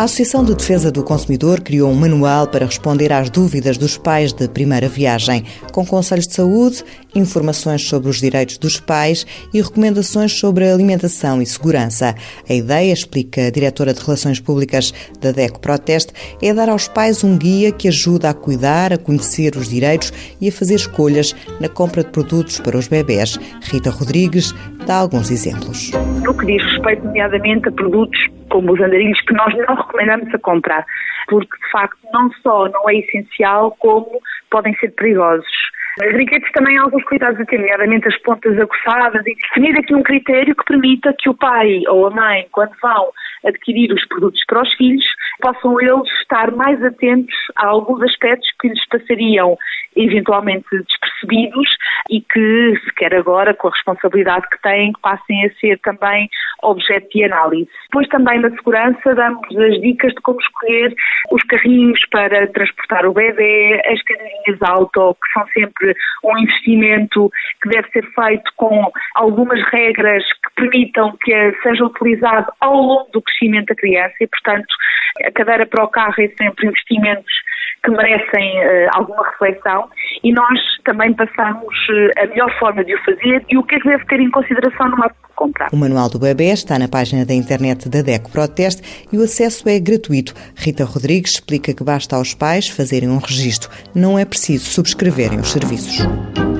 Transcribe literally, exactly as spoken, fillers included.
Associação de Defesa do Consumidor criou um manual para responder às dúvidas dos pais de primeira viagem, com conselhos de saúde, informações sobre os direitos dos pais e recomendações sobre alimentação e segurança. A ideia, explica a diretora de Relações Públicas da DECO Proteste, é dar aos pais um guia que ajuda a cuidar, a conhecer os direitos e a fazer escolhas na compra de produtos para os bebés. Rita Rodrigues dá alguns exemplos. No que diz respeito, nomeadamente, a produtos como os andarilhos, que nós não recomendamos a comprar, porque, de facto, não só não é essencial, como podem ser perigosos. Os brinquedos também há alguns cuidados a ter, nomeadamente as pontas aguçadas, e definir aqui um critério que permita que o pai ou a mãe, quando vão adquirir os produtos para os filhos, possam eles estar mais atentos a alguns aspectos que lhes passariam eventualmente despercebidos e que, se quer agora, com a responsabilidade que têm, que passem a ser também objeto de análise. Depois também na segurança damos as dicas de como escolher os carrinhos para transportar o bebê, as cadeirinhas auto, que são sempre um investimento que deve ser feito com algumas regras que permitam que seja utilizado ao longo do crescimento da criança e, portanto, a cadeira para o carro é sempre investimentos que merecem uh, alguma reflexão e nós também passamos uh, a melhor forma de o fazer e o que é que deve ter em consideração numa compra. O Manual do Bebé está na página da internet da DECO Proteste e o acesso é gratuito. Rita Rodrigues explica que basta aos pais fazerem um registro. Não é preciso subscreverem os serviços.